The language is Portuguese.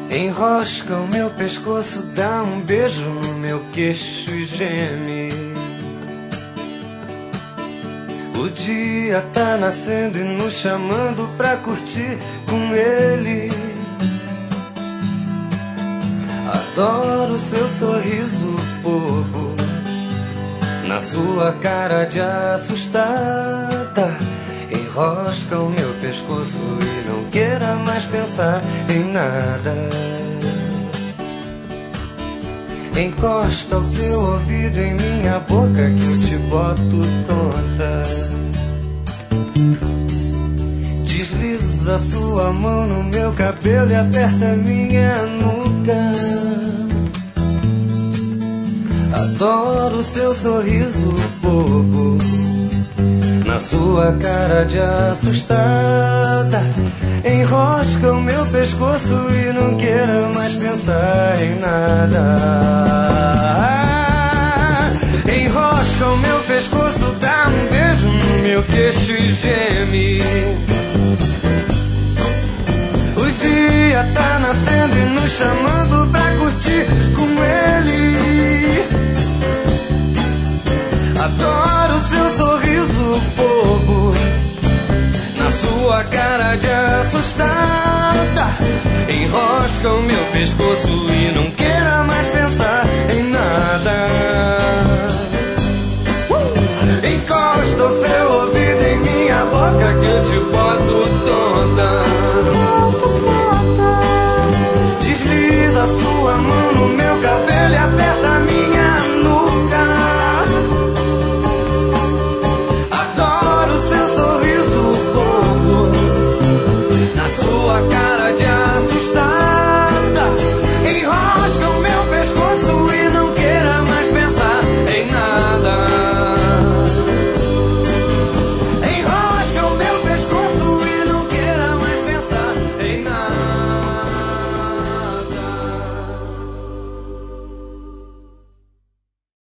Enrosca o meu pescoço, dá um beijo no meu queixo e geme. O dia tá nascendo e nos chamando pra curtir com ele. Adoro seu sorriso bobo, na sua cara de assustada. Enrosca o meu pescoço e não queira mais pensar em nada. Encosta o seu ouvido em minha boca que eu te boto tonta. Desliza sua mão no meu cabelo e aperta minha nuca. Adoro seu sorriso bobo, na sua cara de assustada. Enrosca o meu pescoço e não queira mais pensar em nada. Enrosca o meu pescoço, dá um beijo no meu queixo e geme. O dia tá nascendo e nos chamando pra curtir com ele. Adoro seu sorriso bobo, na sua cara de assustada. Enrosca o meu pescoço e não queira mais pensar em nada. Encosta o seu ouvido em minha boca que eu te